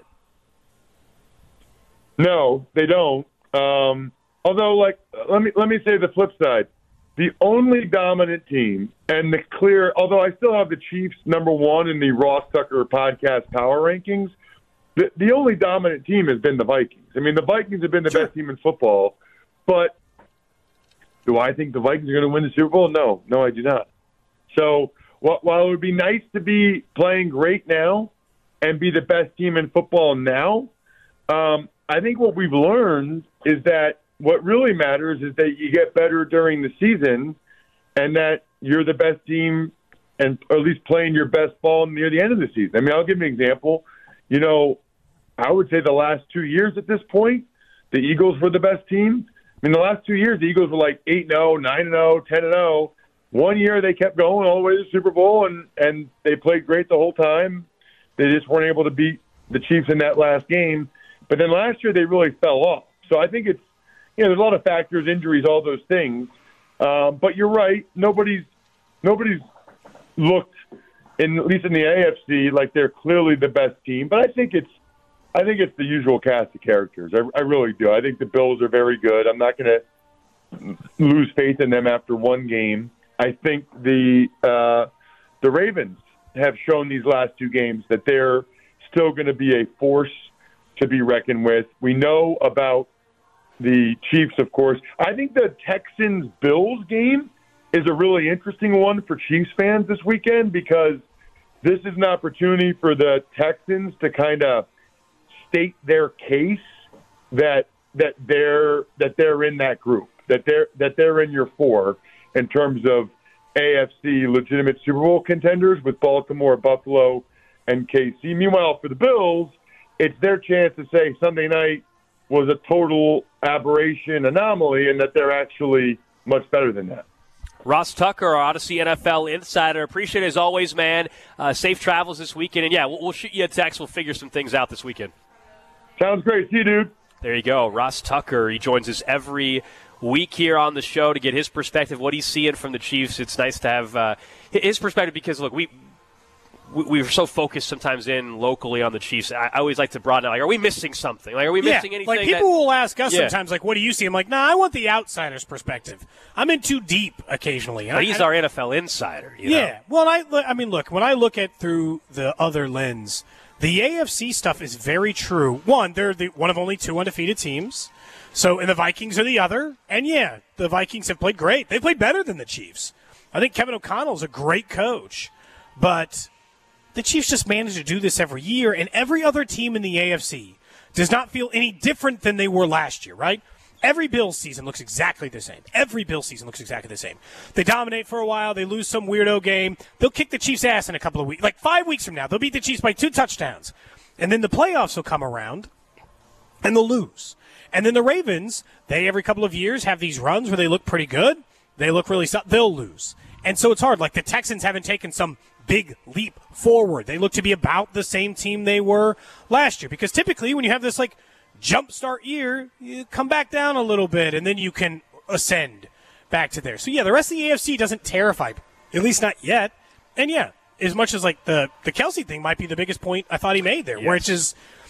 No, they don't. Um, although, like, let me let me say the flip side. The only dominant team, and the clear, although I still have the Chiefs number one in the Ross Tucker podcast power rankings, the, the only dominant team has been the Vikings. I mean, the Vikings have been the sure. best team in football, but do I think the Vikings are going to win the Super Bowl? No. No, I do not. So while it would be nice to be playing great now and be the best team in football now, um, I think what we've learned is that what really matters is that you get better during the season and that you're the best team and or at least playing your best ball near the end of the season. I mean, I'll give you an example. You know, I would say the last two years at this point, the Eagles were the best team. I mean, the last two years, the Eagles were like eight and oh, nine and oh, ten and oh. One year they kept going all the way to the Super Bowl, and, and they played great the whole time. They just weren't able to beat the Chiefs in that last game. But then last year they really fell off. So I think it's, you know, there's a lot of factors, injuries, all those things. Um, but you're right. Nobody's nobody's looked, in, at least in the A F C, like they're clearly the best team. But I think it's I think it's the usual cast of characters. I, I really do. I think the Bills are very good. I'm not going to lose faith in them after one game. I think the uh, the Ravens have shown these last two games that they're still going to be a force to be reckoned with. We know about the Chiefs, of course. I think the Texans-Bills game is a really interesting one for Chiefs fans this weekend because this is an opportunity for the Texans to kind of state their case that that they're that they're in that group, that they're that they're in your four in terms of A F C legitimate Super Bowl contenders with Baltimore, Buffalo, and K C. Meanwhile, for the Bills, it's their chance to say Sunday night was a total aberration, anomaly, and that they're actually much better than that. Ross Tucker, our Odyssey N F L insider. Appreciate it as always, man. Uh, safe travels this weekend. And, yeah, we'll, we'll shoot you a text. We'll figure some things out this weekend. Sounds great. See you, dude. There you go. Ross Tucker. He joins us every week here on the show to get his perspective, what he's seeing from the Chiefs. It's nice to have uh, his perspective because, look, we – we were so focused sometimes in locally on the Chiefs. I always like to broaden out. Like, are we missing something? Like, are we yeah, missing anything? Like, people that, will ask us yeah. sometimes, like, what do you see? I'm like, nah, I want the outsider's perspective. I'm in too deep occasionally. But he's I, our N F L insider. You yeah. know? Well, I, I mean, look, when I look at through the other lens, the A F C stuff is very true. One, they're the, one of only two undefeated teams. So, and the Vikings are the other. And, yeah, the Vikings have played great. They played better than the Chiefs. I think Kevin O'Connell's a great coach. But the Chiefs just manage to do this every year, and every other team in the A F C does not feel any different than they were last year, right? Every Bills season looks exactly the same. Every Bills season looks exactly the same. They dominate for a while. They lose some weirdo game. They'll kick the Chiefs' ass in a couple of weeks. Like five weeks from now, they'll beat the Chiefs by two touchdowns. And then the playoffs will come around, and they'll lose. And then the Ravens, they every couple of years have these runs where they look pretty good. They look really – they'll lose. And so it's hard. Like the Texans haven't taken some – big leap forward. They look to be about the same team they were last year because typically when you have this like jump start year, you come back down a little bit and then you can ascend back to there. So yeah, the rest of the A F C doesn't terrify, at least not yet. And yeah, as much as like the the Kelsey thing might be the biggest point I thought he made there, yes. Which is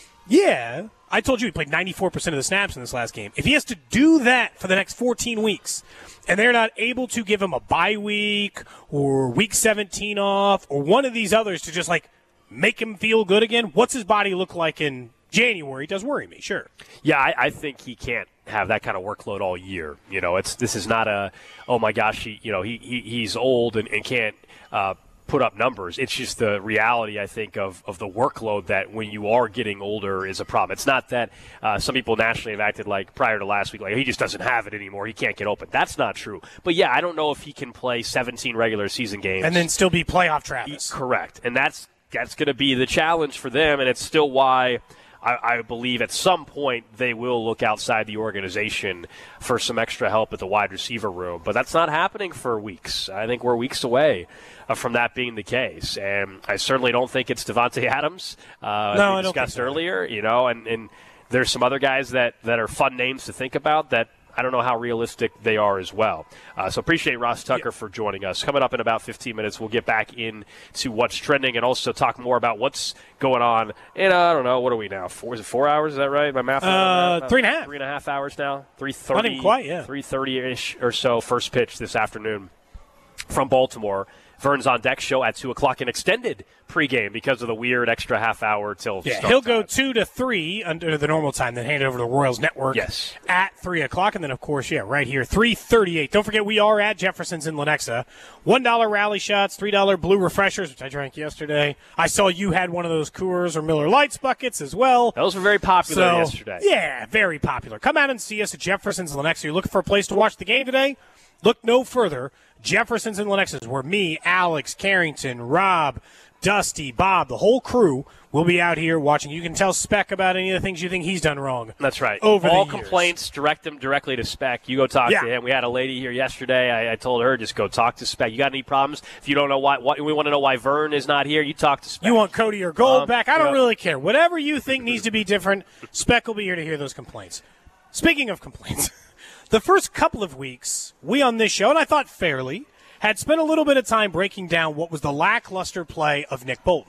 yeah, I told you he played ninety-four percent of the snaps in this last game. If he has to do that for the next fourteen weeks, and they're not able to give him a bye week or week seventeen off or one of these others to just, like, make him feel good again, what's his body look like in January? It does worry me, sure. Yeah, I, I think he can't have that kind of workload all year. You know, it's this is not a, oh, my gosh, he, you know, he, he he's old and, and can't uh, put up numbers. It's just the reality, I think, of, of the workload that when you are getting older is a problem. It's not that uh, some people nationally have acted like prior to last week, like he just doesn't have it anymore. He can't get open. That's not true. But, yeah, I don't know if he can play seventeen regular season games. And then still be playoff Travis. Correct. And that's, that's going to be the challenge for them, and it's still why – I believe at some point they will look outside the organization for some extra help at the wide receiver room. But that's not happening for weeks. I think we're weeks away from that being the case. And I certainly don't think it's Devontae Adams, uh, as no, we discussed I don't think so. earlier. You know, and, and there's some other guys that, that are fun names to think about that I don't know how realistic they are as well. Uh, so appreciate Ross Tucker yeah. for joining us. Coming up in about fifteen minutes, we'll get back into what's trending and also talk more about what's going on in, uh, I don't know, what are we now? Four, is it four hours? Is that right? My math? Uh, three and a half. Three and a half hours now. three thirty, Not even quite, yeah. three thirty-ish or so, first pitch this afternoon from Baltimore. Vern's on Deck show at two o'clock, an extended pregame because of the weird extra half hour till yeah, start he'll time. go two to three under the normal time, then hand it over to the Royals Network yes. at three o'clock. And then, of course, yeah, right here, three thirty-eight. Don't forget, we are at Jefferson's in Lenexa. one dollar rally shots, three dollar blue refreshers, which I drank yesterday. I saw you had one of those Coors or Miller Lights buckets as well. Those were very popular so, yesterday. Yeah, very popular. Come out and see us at Jefferson's in Lenexa. You're looking for a place to watch the game today? Look no further. Jefferson's in Lenexa is where me, Alex, Carrington, Rob, Dusty, Bob, the whole crew will be out here watching. You can tell Speck about any of the things you think he's done wrong. That's right. Over All the years. complaints, direct them directly to Speck. You go talk yeah. to him. We had a lady here yesterday. I, I told her, just go talk to Speck. You got any problems? If you don't know why, why we want to know why Vern is not here, you talk to Speck. You want Cody or Gold um, back? I don't yeah. really care. Whatever you think needs to be different, Speck will be here to hear those complaints. Speaking of complaints, the first couple of weeks, we on this show, and I thought fairly, had spent a little bit of time breaking down what was the lackluster play of Nick Bolton.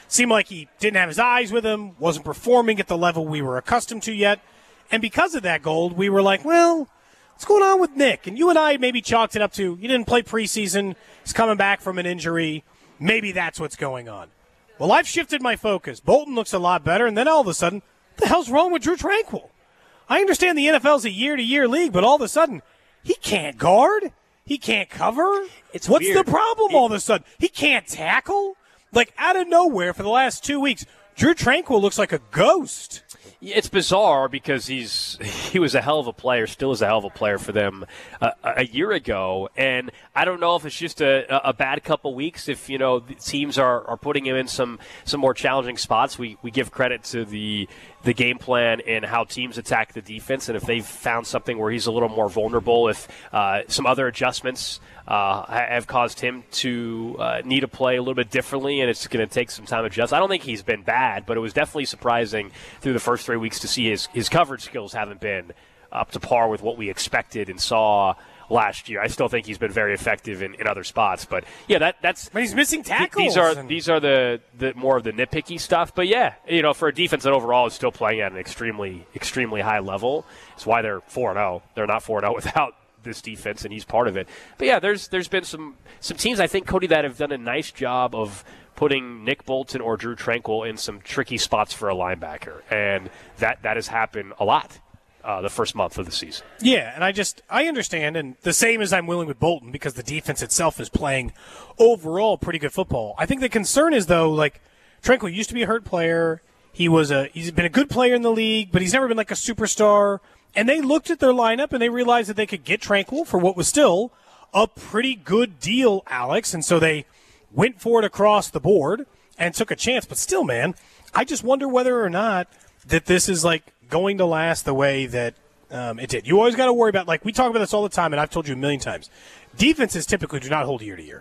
seemed like he didn't have his eyes with him, wasn't performing at the level we were accustomed to yet. And because of that, Gold, we were like, well, what's going on with Nick? And you and I maybe chalked it up to, he didn't play preseason, he's coming back from an injury, maybe that's what's going on. Well, I've shifted my focus. Bolton looks a lot better, and then all of a sudden, what the hell's wrong with Drew Tranquill? I understand the N F L's a year-to-year league, but all of a sudden, he can't guard. He can't cover. It's What's weird. the problem it, all of a sudden? He can't tackle? Like, out of nowhere for the last two weeks, Drew Tranquill looks like a ghost. It's bizarre because he's he was a hell of a player, still is a hell of a player for them uh, a year ago, and I don't know if it's just a, a bad couple weeks. If you know the teams are, are putting him in some, some more challenging spots, we, we give credit to the the game plan and how teams attack the defense, and if they've found something where he's a little more vulnerable, if uh, some other adjustments uh, have caused him to uh, need to play a little bit differently, and it's going to take some time to adjust. I don't think he's been bad, but it was definitely surprising through the first three weeks to see his, his coverage skills haven't been up to par with what we expected and saw last year. I still think he's been very effective in, in other spots, but yeah, that that's. But he's missing tackles. These are and... these are the, the more of the nitpicky stuff, but yeah, you know, for a defense that overall is still playing at an extremely extremely high level, it's why they're four and zero. They're not four and zero without this defense, and he's part of it. But yeah, there's there's been some some teams I think, Cody, that have done a nice job of putting Nick Bolton or Drew Tranquill in some tricky spots for a linebacker, and that that has happened a lot. Uh, the first month of the season. Yeah, and I just, I understand, and the same as I'm willing with Bolton because the defense itself is playing overall pretty good football. I think the concern is, though, like, Tranquill used to be a hurt player. He was a, he's been a good player in the league, but he's never been like a superstar. And they looked at their lineup and they realized that they could get Tranquill for what was still a pretty good deal, Alex. And so they went for it across the board and took a chance. But still, man, I just wonder whether or not that this is like, going to last the way that um, it did. You always got to worry about, like, we talk about this all the time, and I've told you a million times. Defenses typically do not hold year to year,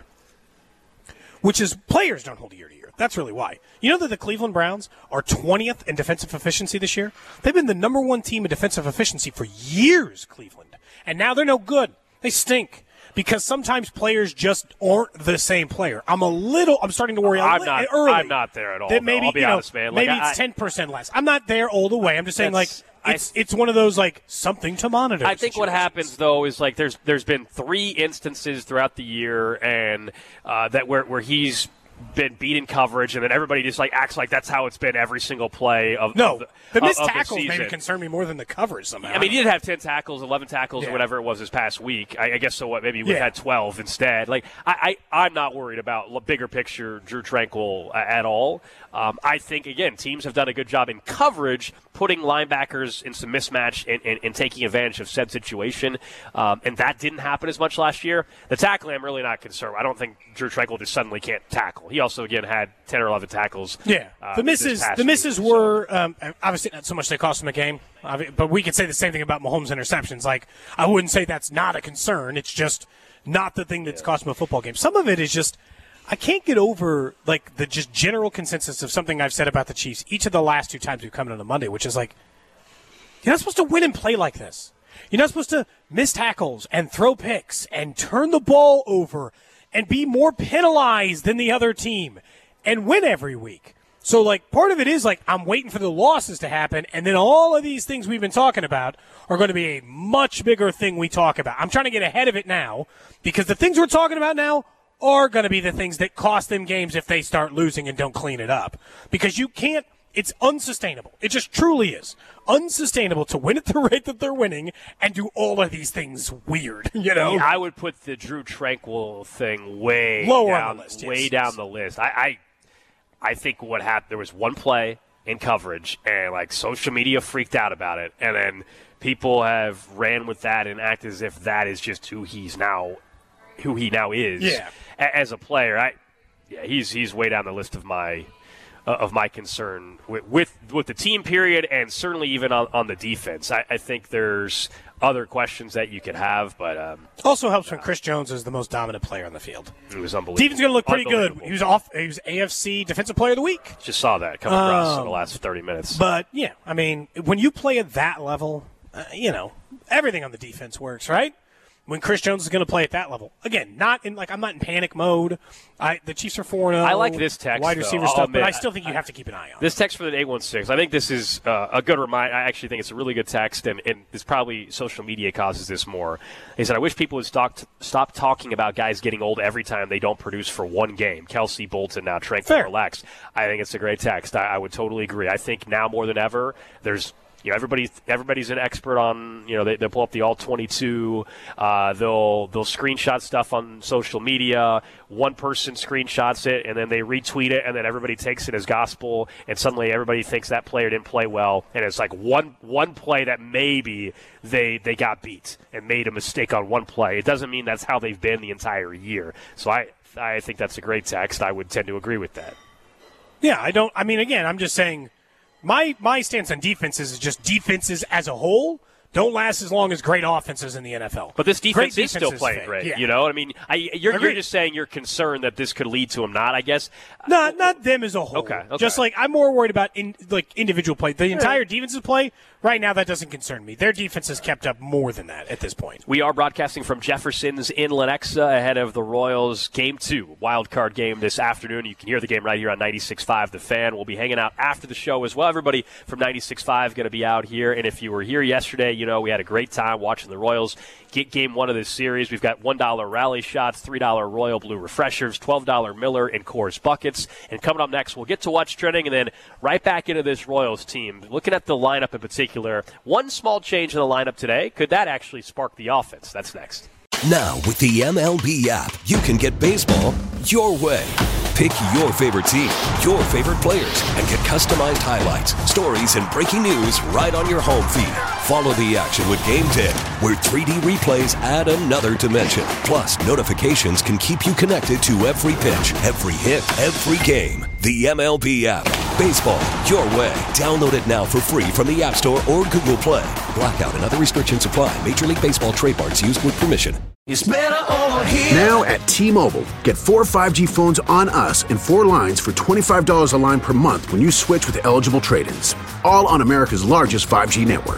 which is players don't hold year to year. That's really why. You know that the Cleveland Browns are twentieth in defensive efficiency this year? They've been the number one team in defensive efficiency for years, Cleveland. And now they're no good. They stink. Because sometimes players just aren't the same player. I'm a little. I'm starting to worry. I'm li- not. Early. I'm not there at all. That maybe, no, I'll be you know, honest, man. Like, maybe I, it's ten percent less. I'm not there all the way. I'm just saying, like, I, it's it's one of those like something to monitor. I think situations. what happens though is like there's there's been three instances throughout the year, and uh, that where where he's been beat in coverage, and then everybody just like acts like that's how it's been every single play of no. Of the, the missed of tackles the maybe concern me more than the coverage somehow. I mean, he did have ten tackles, eleven tackles, yeah. or whatever it was this past week. I, I guess so. What maybe we yeah. had twelve instead. Like I, I, I'm not worried about bigger picture Drew Tranquill at all. Um, I think again, teams have done a good job in coverage, putting linebackers in some mismatch and, and, and taking advantage of said situation, um, and that didn't happen as much last year. The tackling, I'm really not concerned. I don't think Drew Tranquill just suddenly can't tackle. He also again had ten or eleven tackles. Yeah, uh, the misses, the misses week, were um, obviously not so much they cost him a game, but we could say the same thing about Mahomes' interceptions. Like, I wouldn't say that's not a concern. It's just not the thing that's yeah. cost him a football game. Some of it is just I can't get over like the just general consensus of something I've said about the Chiefs each of the last two times we've come in on a Monday, which is like you're not supposed to win and play like this. You're not supposed to miss tackles and throw picks and turn the ball over and be more penalized than the other team and win every week. So, like, part of it is, like, I'm waiting for the losses to happen, and then all of these things we've been talking about are going to be a much bigger thing we talk about. I'm trying to get ahead of it now because the things we're talking about now are going to be the things that cost them games if they start losing and don't clean it up. Because you can't – it's unsustainable. It just truly is unsustainable to win at the rate that they're winning and do all of these things weird, you know? Yeah, I would put the Drew Tranquill thing way lower down, on the list. way yes, down yes. the list. I, I I think what happened, there was one play in coverage, and like social media freaked out about it, and then people have ran with that and act as if that is just who he's now, who he now is yeah. as a player. I, yeah, he's he's way down the list of my uh, of my concern with, with with the team period, and certainly even on, on the defense. I, I think there's other questions that you could have, but um, also helps when Chris Jones is the most dominant player on the field. It was unbelievable. Defense going to look pretty good. He was off. He was A F C Defensive Player of the Week. Just saw that come across um, in the last thirty minutes. But yeah, I mean, when you play at that level, uh, you know everything on the defense works, right? when Chris Jones is going to play at that level. Again, not in like I'm not in panic mode. I, the Chiefs are four and oh. I like this text, wide though. receiver I'll stuff, admit, but I still think you have to keep an eye on this text for the eight one six. I think this is uh, a good reminder. I actually think it's a really good text, and, and this probably social media causes this more. He said, I wish people would stop, stop talking about guys getting old every time they don't produce for one game. Kelsey, Bolton, now Tranquil, relax. I think it's a great text. I, I would totally agree. I think now more than ever, there's You know, everybody, everybody's an expert on, you know, they, they pull up the all twenty-two. Uh, they'll they'll screenshot stuff on social media. One person screenshots it, and then they retweet it, and then everybody takes it as gospel, and suddenly everybody thinks that player didn't play well, and it's like one one play that maybe they they got beat and made a mistake on one play. It doesn't mean that's how they've been the entire year. So I I think that's a great text. I would tend to agree with that. Yeah, I don't. I mean, again, I'm just saying. My my stance on defenses is just defenses as a whole don't last as long as great offenses in the N F L. But this defense great is still playing fit. great. Yeah. You know, I mean, I, you're, you're just saying you're concerned that this could lead to them not, I guess. Not not them as a whole. Okay, okay. Just like I'm more worried about in, like individual play. The entire defense's play right now, that doesn't concern me. Their defense has kept up more than that at this point. We are broadcasting from Jefferson's in Lenexa ahead of the Royals Game two, wild card game this afternoon. You can hear the game right here on ninety-six point five The Fan. We'll be hanging out after the show as well. Everybody from ninety-six point five going to be out here. And if you were here yesterday, you know we had a great time watching the Royals get game one of this series. We've got one dollar rally shots, three dollar Royal Blue refreshers, twelve dollar Miller and Coors buckets. And coming up next, we'll get to what's trending and then right back into this Royals team. Looking at the lineup in particular, one small change in the lineup today. Could that actually spark the offense? That's next. Now, with the M L B app, you can get baseball your way. Pick your favorite team, your favorite players, and get customized highlights, stories, and breaking news right on your home feed. Follow the action with Game Day, where three D replays add another dimension. Plus, notifications can keep you connected to every pitch, every hit, every game. The M L B app. Baseball your way. Download it now for free from the App Store or Google Play. Blackout and other restrictions apply. Major League Baseball trademarks used with permission. It's better over here. Now at T-Mobile, get four five G phones on us and four lines for twenty-five dollars a line per month when you switch with eligible trade-ins. All on America's largest five G network.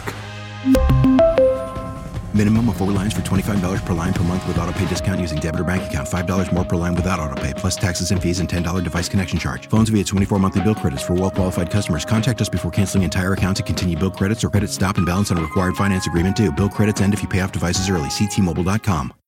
Minimum of four lines for twenty-five dollars per line per month with autopay discount using debit or bank account. five dollars more per line without autopay, plus taxes and fees and ten dollars device connection charge. Phones via twenty-four monthly bill credits for well-qualified customers. Contact us before canceling entire account to continue bill credits or credit stop and balance on a required finance agreement due. Bill credits end if you pay off devices early. See T Mobile dot com.